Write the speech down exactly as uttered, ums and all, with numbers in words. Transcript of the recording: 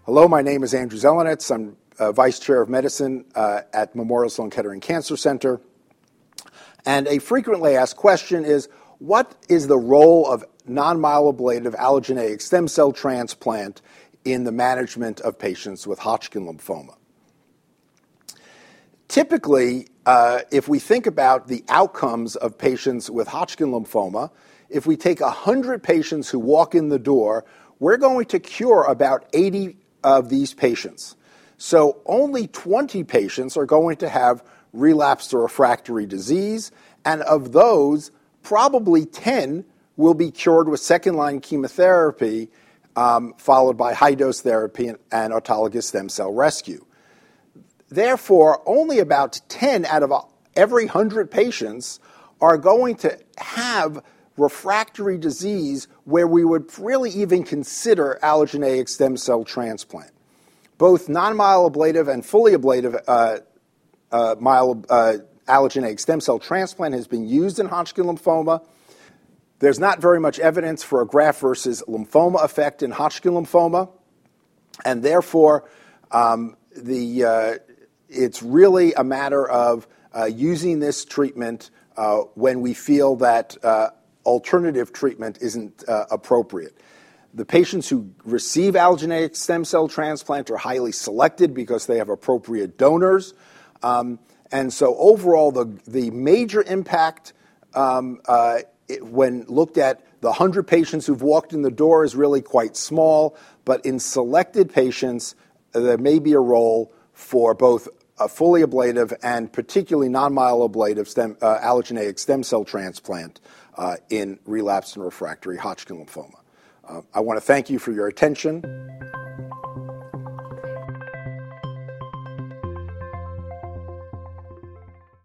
Hello, my name is Andrew Zelenitz. I'm uh, Vice Chair of Medicine uh, at Memorial Sloan Kettering Cancer Center. And a frequently asked question is, what is the role of non-myeloablative allogeneic stem cell transplant in the management of patients with Hodgkin lymphoma? Typically, uh, if we think about the outcomes of patients with Hodgkin lymphoma, if we take one hundred patients who walk in the door, we're going to cure about eighty of these patients. So only twenty patients are going to have relapsed or refractory disease, and of those, probably ten will be cured with second-line chemotherapy, um, followed by high-dose therapy and, and autologous stem cell rescue. Therefore, only about ten out of every one hundred patients are going to have refractory disease where we would really even consider allogeneic stem cell transplant. Both non-myeloablative and fully ablative uh, uh, myelo- uh, allogeneic stem cell transplant has been used in Hodgkin lymphoma. There's not very much evidence for a graft versus lymphoma effect in Hodgkin lymphoma, and therefore um, the uh, it's really a matter of uh, using this treatment uh, when we feel that uh, alternative treatment isn't uh, appropriate. The patients who receive allogeneic stem cell transplant are highly selected because they have appropriate donors. Um, and so overall, the, the major impact um, uh, it, when looked at the one hundred patients who've walked in the door is really quite small, but in selected patients, uh, there may be a role for both a fully ablative and particularly non-myeloablative stem, uh, allogeneic stem cell transplant uh, in relapsed and refractory Hodgkin lymphoma. Uh, I want to thank you for your attention.